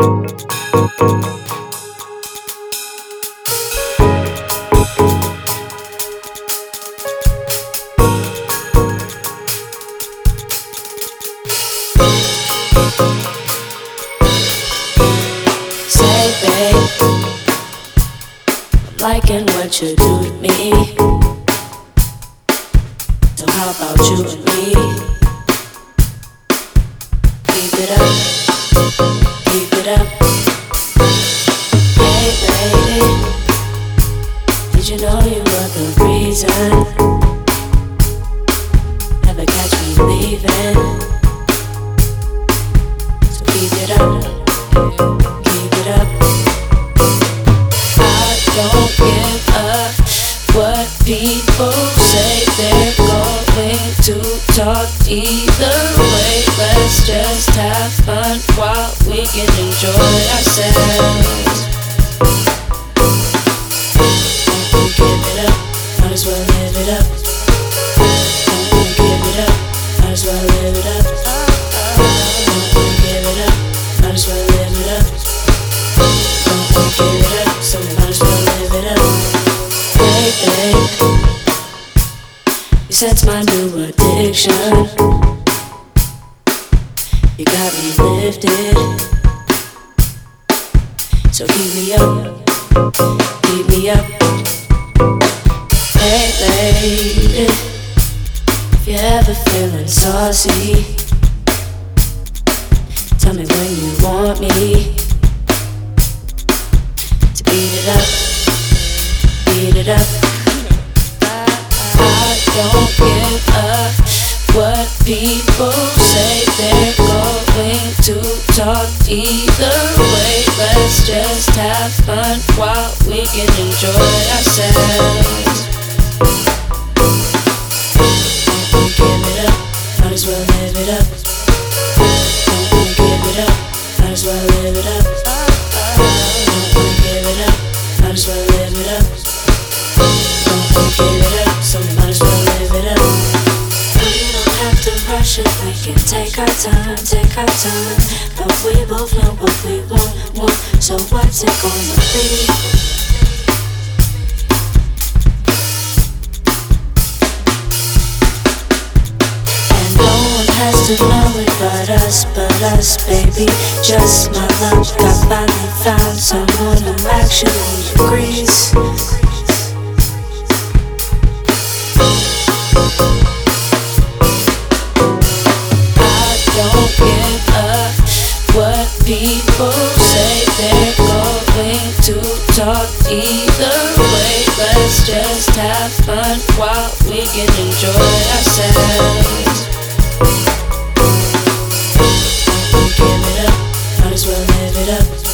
Say, babe, I'm liking what you do to me. So how about you and me? Keep it up, keep it up. Hey, lady, did you know you were the reason? Never catch me leaving. So keep it up, keep it up. I don't give a what people say. They're going to talk either way. Let's just have fun while we can enjoy ourselves. Don't give it up, might as well live it up. Don't give it up, might as well live it up. Don't give it up, might as well live it up. Don't give it up, so might as well live it up. Hey, babe, you sense my new addiction. You got me lifted. So keep me up, keep me up. Hey, lady, if you're ever feeling saucy, tell me when you want me to beat it up, beat it up. I don't give a what people say. They're going to talk either way. Let's just have fun while we can enjoy ourselves. Don't give it up, might as well live it up. Don't give it up, might as well live it up. Don't give it up, might as well live it up. Don't give it up, so might as well live it up. We don't have to rush it, we can take our time, take our time. But we both know what we want, so what's it gonna be? Has to know it but us, baby. Just my luck, I finally found someone who actually agrees. I don't give a what people say. They're going to talk either way. Let's just have fun while we can enjoy ourselves. Give it up, might as well live it up.